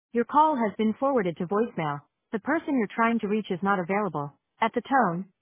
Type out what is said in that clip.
Your call has been forwarded to voicemail. The person you're trying to reach is not available. At the tone,